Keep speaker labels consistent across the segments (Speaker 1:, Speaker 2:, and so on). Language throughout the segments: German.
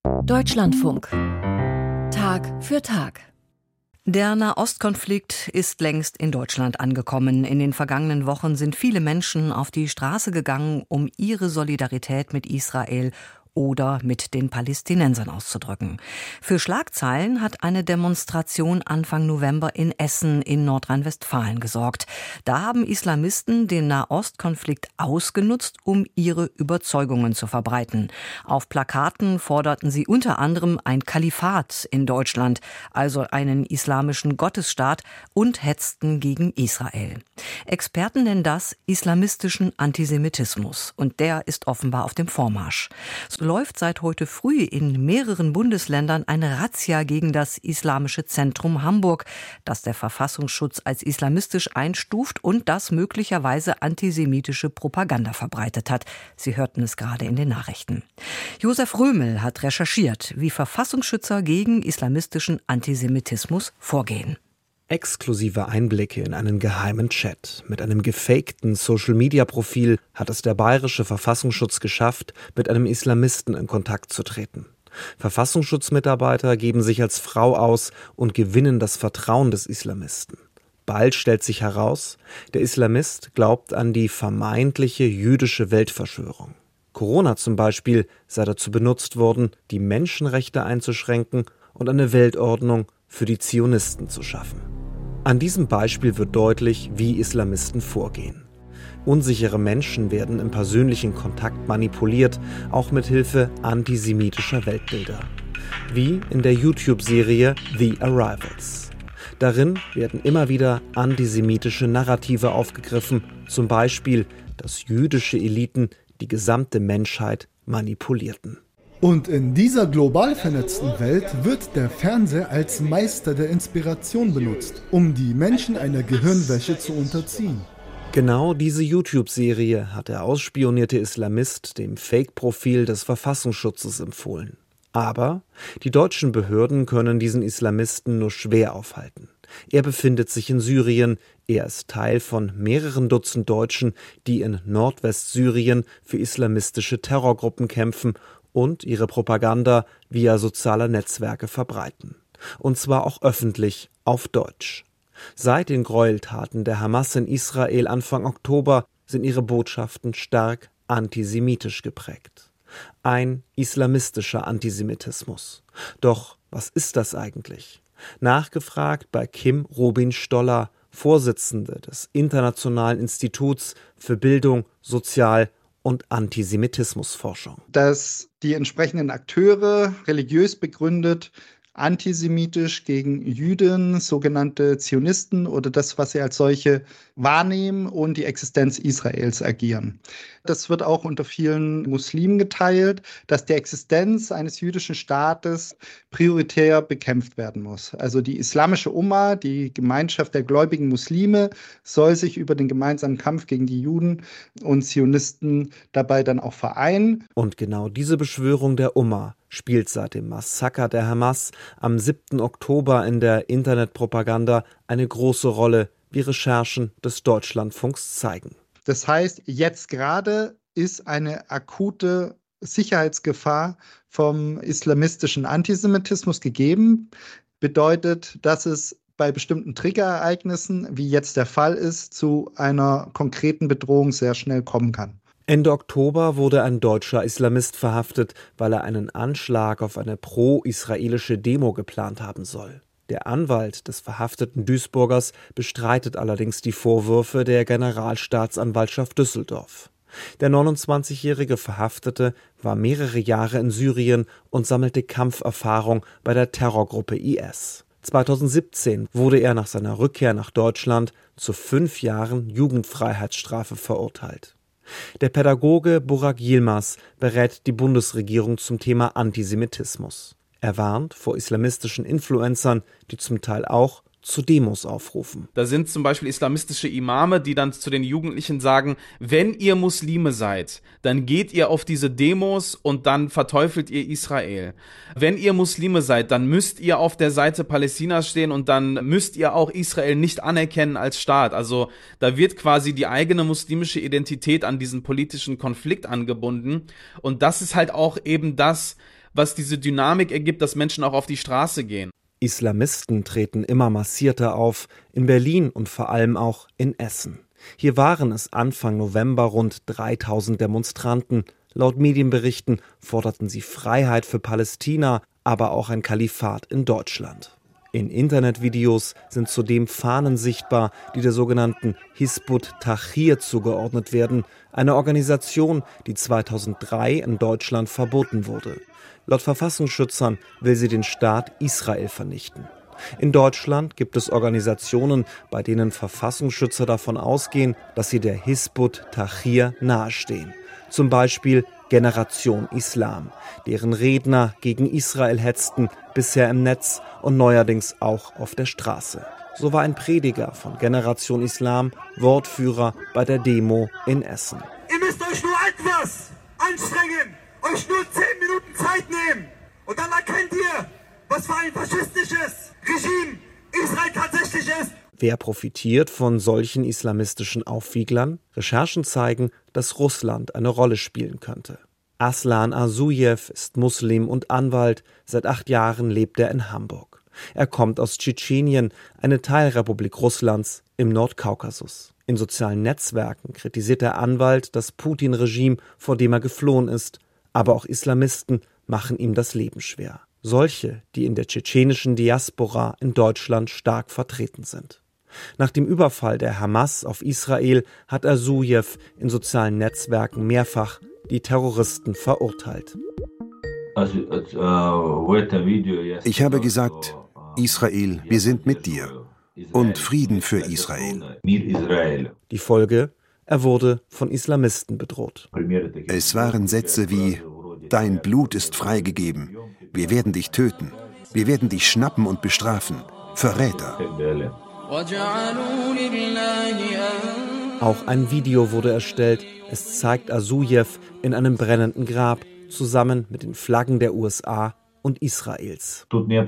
Speaker 1: Deutschlandfunk. Tag für Tag. Der Nahostkonflikt ist längst in Deutschland angekommen. In den vergangenen Wochen sind viele Menschen auf die Straße gegangen, um ihre Solidarität mit Israel oder mit den Palästinensern auszudrücken. Für Schlagzeilen hat eine Demonstration Anfang November in Essen in Nordrhein-Westfalen gesorgt. Da haben Islamisten den Nahostkonflikt ausgenutzt, um ihre Überzeugungen zu verbreiten. Auf Plakaten forderten sie unter anderem ein Kalifat in Deutschland, also einen islamischen Gottesstaat, und hetzten gegen Israel. Experten nennen das islamistischen Antisemitismus, und der ist offenbar auf dem Vormarsch. So läuft seit heute früh in mehreren Bundesländern eine Razzia gegen das Islamische Zentrum Hamburg, das der Verfassungsschutz als islamistisch einstuft und das möglicherweise antisemitische Propaganda verbreitet hat. Sie hörten es gerade in den Nachrichten. Josef Römel hat recherchiert, wie Verfassungsschützer gegen islamistischen Antisemitismus vorgehen.
Speaker 2: Exklusive Einblicke in einen geheimen Chat. Mit einem gefakten Social-Media-Profil hat es der bayerische Verfassungsschutz geschafft, mit einem Islamisten in Kontakt zu treten. Verfassungsschutzmitarbeiter geben sich als Frau aus und gewinnen das Vertrauen des Islamisten. Bald stellt sich heraus, der Islamist glaubt an die vermeintliche jüdische Weltverschwörung. Corona zum Beispiel sei dazu benutzt worden, die Menschenrechte einzuschränken und eine Weltordnung für die Zionisten zu schaffen. An diesem Beispiel wird deutlich, wie Islamisten vorgehen. Unsichere Menschen werden im persönlichen Kontakt manipuliert, auch mit Hilfe antisemitischer Weltbilder. Wie in der YouTube-Serie The Arrivals. Darin werden immer wieder antisemitische Narrative aufgegriffen, zum Beispiel, dass jüdische Eliten die gesamte Menschheit manipulierten.
Speaker 3: Und in dieser global vernetzten Welt wird der Fernseher als Meister der Inspiration benutzt, um die Menschen einer Gehirnwäsche zu unterziehen.
Speaker 2: Genau diese YouTube-Serie hat der ausspionierte Islamist dem Fake-Profil des Verfassungsschutzes empfohlen. Aber die deutschen Behörden können diesen Islamisten nur schwer aufhalten. Er befindet sich in Syrien, er ist Teil von mehreren Dutzend Deutschen, die in Nordwestsyrien für islamistische Terrorgruppen kämpfen und ihre Propaganda via sozialer Netzwerke verbreiten. Und zwar auch öffentlich auf Deutsch. Seit den Gräueltaten der Hamas in Israel Anfang Oktober sind ihre Botschaften stark antisemitisch geprägt. Ein islamistischer Antisemitismus. Doch was ist das eigentlich? Nachgefragt bei Kim Robin-Stoller, Vorsitzende des Internationalen Instituts für Bildung, Sozial- und Antisemitismusforschung.
Speaker 4: Dass die entsprechenden Akteure religiös begründet antisemitisch gegen Juden, sogenannte Zionisten oder das, was sie als solche wahrnehmen und die Existenz Israels agieren. Das wird auch unter vielen Muslimen geteilt, dass die Existenz eines jüdischen Staates prioritär bekämpft werden muss. Also die islamische Umma, die Gemeinschaft der gläubigen Muslime, soll sich über den gemeinsamen Kampf gegen die Juden und Zionisten dabei dann auch vereinen.
Speaker 2: Und genau diese Beschwörung der Umma spielt seit dem Massaker der Hamas am 7. Oktober in der Internetpropaganda eine große Rolle, wie Recherchen des Deutschlandfunks zeigen.
Speaker 4: Das heißt, jetzt gerade ist eine akute Sicherheitsgefahr vom islamistischen Antisemitismus gegeben. Bedeutet, dass es bei bestimmten Triggerereignissen, wie jetzt der Fall ist, zu einer konkreten Bedrohung sehr schnell kommen kann.
Speaker 2: Ende Oktober wurde ein deutscher Islamist verhaftet, weil er einen Anschlag auf eine pro-israelische Demo geplant haben soll. Der Anwalt des verhafteten Duisburgers bestreitet allerdings die Vorwürfe der Generalstaatsanwaltschaft Düsseldorf. Der 29-jährige Verhaftete war mehrere Jahre in Syrien und sammelte Kampferfahrung bei der Terrorgruppe IS. 2017 wurde er nach seiner Rückkehr nach Deutschland zu 5 Jahren Jugendfreiheitsstrafe verurteilt. Der Pädagoge Burak Yilmaz berät die Bundesregierung zum Thema Antisemitismus. Er warnt vor islamistischen Influencern, die zum Teil auch zu Demos aufrufen.
Speaker 5: Da sind zum Beispiel islamistische Imame, die dann zu den Jugendlichen sagen, wenn ihr Muslime seid, dann geht ihr auf diese Demos und dann verteufelt ihr Israel. Wenn ihr Muslime seid, dann müsst ihr auf der Seite Palästinas stehen und dann müsst ihr auch Israel nicht anerkennen als Staat. Also da wird quasi die eigene muslimische Identität an diesen politischen Konflikt angebunden und das ist halt auch eben das, was diese Dynamik ergibt, dass Menschen auch auf die Straße gehen.
Speaker 2: Islamisten treten immer massierter auf, in Berlin und vor allem auch in Essen. Hier waren es Anfang November rund 3000 Demonstranten. Laut Medienberichten forderten sie Freiheit für Palästina, aber auch ein Kalifat in Deutschland. In Internetvideos sind zudem Fahnen sichtbar, die der sogenannten Hizb ut-Tahrir zugeordnet werden, eine Organisation, die 2003 in Deutschland verboten wurde. Laut Verfassungsschützern will sie den Staat Israel vernichten. In Deutschland gibt es Organisationen, bei denen Verfassungsschützer davon ausgehen, dass sie der Hizb ut-Tahrir nahestehen. Zum Beispiel Generation Islam, deren Redner gegen Israel hetzten, bisher im Netz und neuerdings auch auf der Straße. So war ein Prediger von Generation Islam Wortführer bei der Demo in Essen.
Speaker 6: Ihr müsst euch nur etwas anstrengen, euch nur 10 Minuten Zeit nehmen und dann erkennt ihr, was für ein faschistisches Regime Israel tatsächlich ist.
Speaker 2: Wer profitiert von solchen islamistischen Aufwieglern? Recherchen zeigen, dass Russland eine Rolle spielen könnte. Aslan Asujew ist Muslim und Anwalt. Seit 8 Jahren lebt er in Hamburg. Er kommt aus Tschetschenien, eine Teilrepublik Russlands im Nordkaukasus. In sozialen Netzwerken kritisiert der Anwalt das Putin-Regime, vor dem er geflohen ist. Aber auch Islamisten machen ihm das Leben schwer. Solche, die in der tschetschenischen Diaspora in Deutschland stark vertreten sind. Nach dem Überfall der Hamas auf Israel hat Asujew in sozialen Netzwerken mehrfach die Terroristen verurteilt.
Speaker 7: Ich habe gesagt, Israel, wir sind mit dir und Frieden für Israel.
Speaker 2: Die Folge? Er wurde von Islamisten bedroht.
Speaker 7: Es waren Sätze wie: Dein Blut ist freigegeben, wir werden dich töten, wir werden dich schnappen und bestrafen, Verräter.
Speaker 2: Auch ein Video wurde erstellt. Es zeigt Asujew in einem brennenden Grab, zusammen mit den Flaggen der USA und Israels.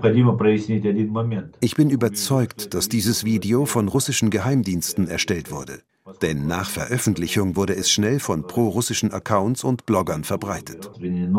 Speaker 7: Ich bin überzeugt, dass dieses Video von russischen Geheimdiensten erstellt wurde. Denn nach Veröffentlichung wurde es schnell von pro-russischen Accounts und Bloggern verbreitet.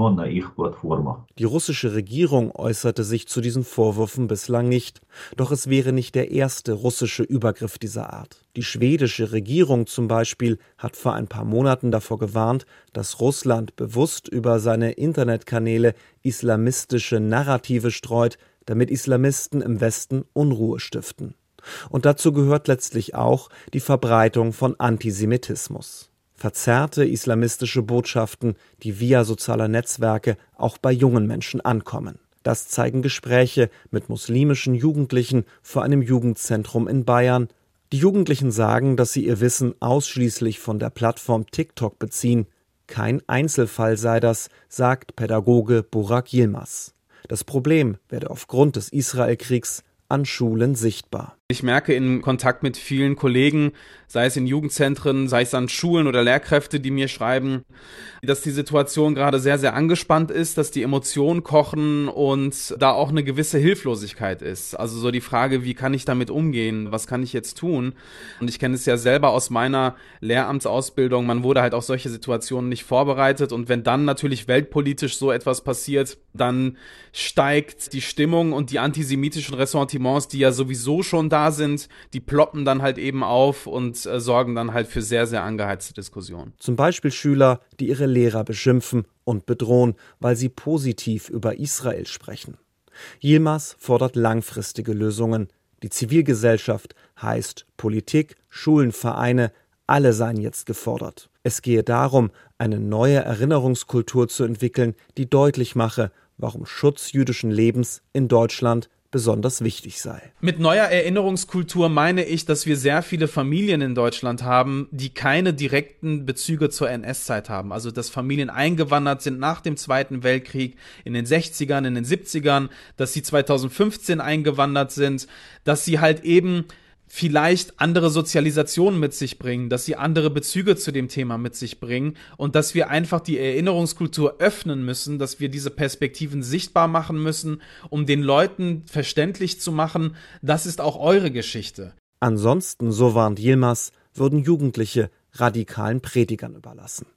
Speaker 2: Die russische Regierung äußerte sich zu diesen Vorwürfen bislang nicht. Doch es wäre nicht der erste russische Übergriff dieser Art. Die schwedische Regierung zum Beispiel hat vor ein paar Monaten davor gewarnt, dass Russland bewusst über seine Internetkanäle islamistische Narrative streut, damit Islamisten im Westen Unruhe stiften. Und dazu gehört letztlich auch die Verbreitung von Antisemitismus. Verzerrte islamistische Botschaften, die via sozialer Netzwerke auch bei jungen Menschen ankommen. Das zeigen Gespräche mit muslimischen Jugendlichen vor einem Jugendzentrum in Bayern. Die Jugendlichen sagen, dass sie ihr Wissen ausschließlich von der Plattform TikTok beziehen. Kein Einzelfall sei das, sagt Pädagoge Burak Yilmaz. Das Problem werde aufgrund des Israelkriegs an Schulen sichtbar.
Speaker 5: Ich merke in Kontakt mit vielen Kollegen, sei es in Jugendzentren, sei es an Schulen oder Lehrkräfte, die mir schreiben, dass die Situation gerade sehr, sehr angespannt ist, dass die Emotionen kochen und da auch eine gewisse Hilflosigkeit ist. Also so die Frage, wie kann ich damit umgehen? Was kann ich jetzt tun? Und ich kenne es ja selber aus meiner Lehramtsausbildung. Man wurde halt auf solche Situationen nicht vorbereitet. Und wenn dann natürlich weltpolitisch so etwas passiert, dann steigt die Stimmung und die antisemitischen Ressentiments, die ja sowieso schon da sind, die ploppen dann halt eben auf und sorgen dann halt für sehr, sehr angeheizte Diskussionen.
Speaker 2: Zum Beispiel Schüler, die ihre Lehrer beschimpfen und bedrohen, weil sie positiv über Israel sprechen. Yilmaz fordert langfristige Lösungen. Die Zivilgesellschaft heißt Politik, Schulen, Vereine, alle seien jetzt gefordert. Es gehe darum, eine neue Erinnerungskultur zu entwickeln, die deutlich mache, warum Schutz jüdischen Lebens in Deutschland besonders wichtig sei.
Speaker 5: Mit neuer Erinnerungskultur meine ich, dass wir sehr viele Familien in Deutschland haben, die keine direkten Bezüge zur NS-Zeit haben. Also dass Familien eingewandert sind nach dem Zweiten Weltkrieg in den 60ern, in den 70ern, dass sie 2015 eingewandert sind, dass sie halt eben vielleicht andere Sozialisationen mit sich bringen, dass sie andere Bezüge zu dem Thema mit sich bringen und dass wir einfach die Erinnerungskultur öffnen müssen, dass wir diese Perspektiven sichtbar machen müssen, um den Leuten verständlich zu machen, das ist auch eure Geschichte.
Speaker 2: Ansonsten, so warnt Yilmaz, würden Jugendliche radikalen Predigern überlassen.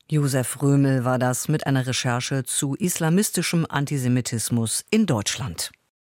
Speaker 1: Josef Römel war das mit einer Recherche zu islamistischem Antisemitismus in Deutschland.